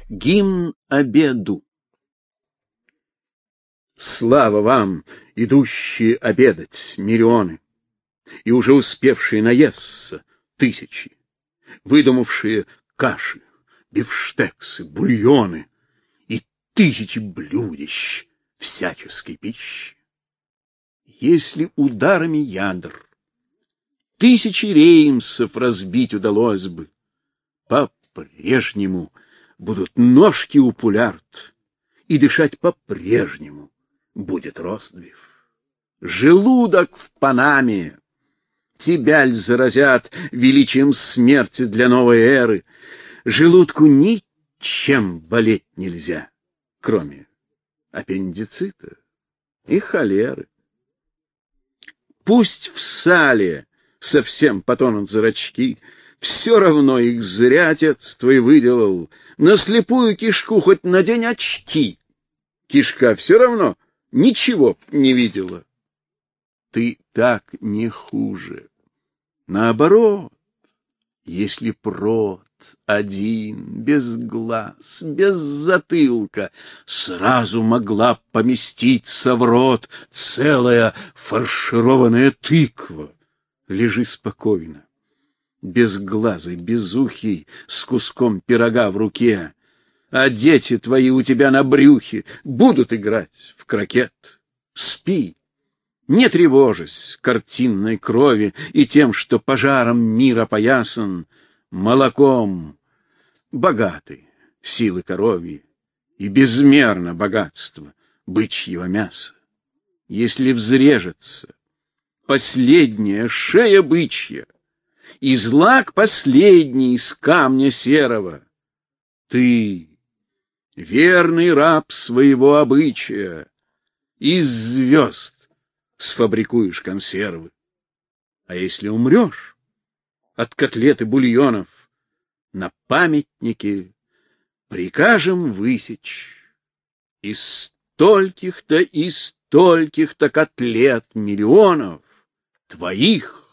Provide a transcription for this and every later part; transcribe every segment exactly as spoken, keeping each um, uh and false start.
Гимн обеду. Слава вам, идущие обедать миллионы, и уже успевшие наесться тысячи, выдумавшие каши, бифштексы, бульоны и тысячи блюдищ всяческой пищи. Если ударами ядер тысячи реймсов разбить удалось бы, по-прежнему будут ножки у пулярд, и дышать по-прежнему будет ростбиф. Желудок в Панаме, тебя ль заразят величием смерти для новой эры. Желудку ничем болеть нельзя, кроме аппендицита и холеры. Пусть в сале совсем потонут зрачки, все равно их зря отец твой выделал. На слепую кишку хоть надень очки, кишка все равно ничего не видела. Ты так не хуже. Наоборот, если прот один, без глаз, без затылка, сразу могла поместиться в рот целая фаршированная тыква, лежи спокойно, безглазый, безухий, с куском пирога в руке, а дети твои у тебя на брюхе будут играть в крокет. Спи, не тревожась картинной крови и тем, что пожаром мир опоясан, молоком богаты силы коровьи и безмерно богатство бычьего мяса. Если взрежется последняя шея бычья, и злак последний из камня серого, ты, верный раб своего обычая, из звезд сфабрикуешь консервы. А если умрешь от котлет и бульонов, на памятнике прикажем высечь из стольких-то и стольких-то котлет миллионов твоих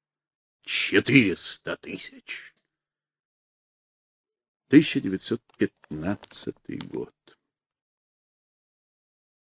четыреста тысяч. тысяча девятьсот пятнадцатый год.